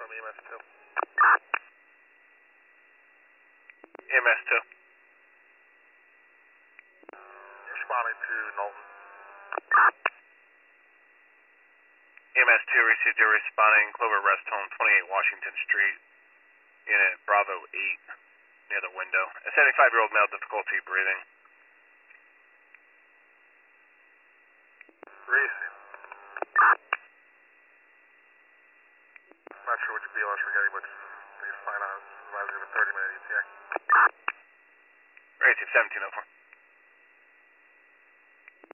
EMS2. EMS2. Responding to Knowlton. EMS2 received your responding Clover Rest Home, 28 Washington Street, unit Bravo 8, near the window. A 75-year-old male, difficulty breathing. Racing. Not sure which BLS we're getting, but please sign on. Supervisor, give a 30-minute ETA. Racing 1704.